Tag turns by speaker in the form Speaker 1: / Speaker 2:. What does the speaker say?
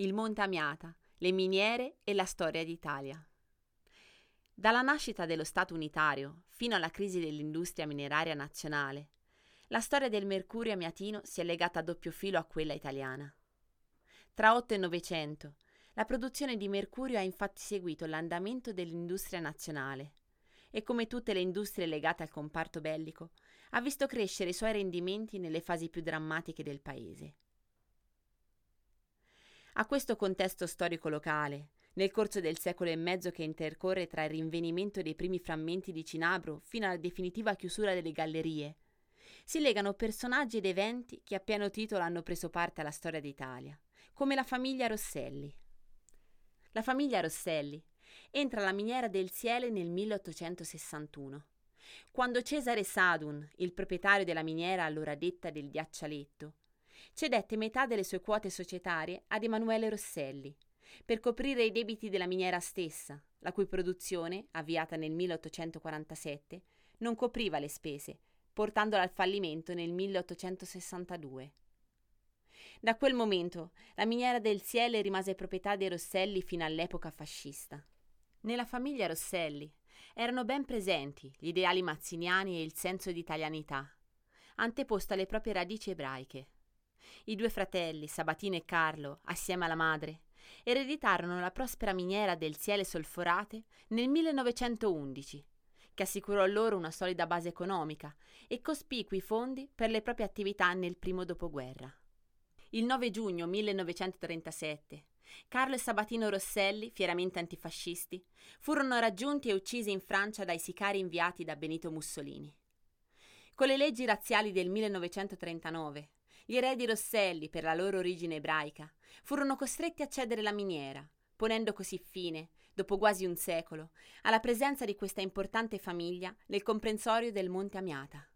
Speaker 1: Il Monte Amiata, le miniere e la storia d'Italia. Dalla nascita dello Stato unitario fino alla crisi dell'industria mineraria nazionale, la storia del mercurio amiatino si è legata a doppio filo a quella italiana. Tra 8 e 900, la produzione di mercurio ha infatti seguito l'andamento dell'industria nazionale e, come tutte le industrie legate al comparto bellico, ha visto crescere i suoi rendimenti nelle fasi più drammatiche del paese. A questo contesto storico locale, nel corso del secolo e mezzo che intercorre tra il rinvenimento dei primi frammenti di cinabro fino alla definitiva chiusura delle gallerie, si legano personaggi ed eventi che a pieno titolo hanno preso parte alla storia d'Italia, come la famiglia Rosselli. La famiglia Rosselli entra alla miniera del Siele nel 1861, quando Cesare Sadun, il proprietario della miniera allora detta del Ghiaccialetto, cedette metà delle sue quote societarie ad Emanuele Rosselli per coprire i debiti della miniera stessa, la cui produzione, avviata nel 1847, non copriva le spese, portandola al fallimento nel 1862. Da quel momento la miniera del Siele rimase proprietà dei Rosselli fino all'epoca fascista. Nella famiglia Rosselli erano ben presenti gli ideali mazziniani e il senso di italianità, anteposto alle proprie radici ebraiche. I due fratelli, Sabatino e Carlo, assieme alla madre, ereditarono la prospera miniera del Siele Solforate nel 1911, che assicurò loro una solida base economica e cospicui fondi per le proprie attività nel primo dopoguerra. Il 9 giugno 1937, Carlo e Sabatino Rosselli, fieramente antifascisti, furono raggiunti e uccisi in Francia dai sicari inviati da Benito Mussolini. Con le leggi razziali del 1939, gli eredi Rosselli, per la loro origine ebraica, furono costretti a cedere la miniera, ponendo così fine, dopo quasi un secolo, alla presenza di questa importante famiglia nel comprensorio del Monte Amiata.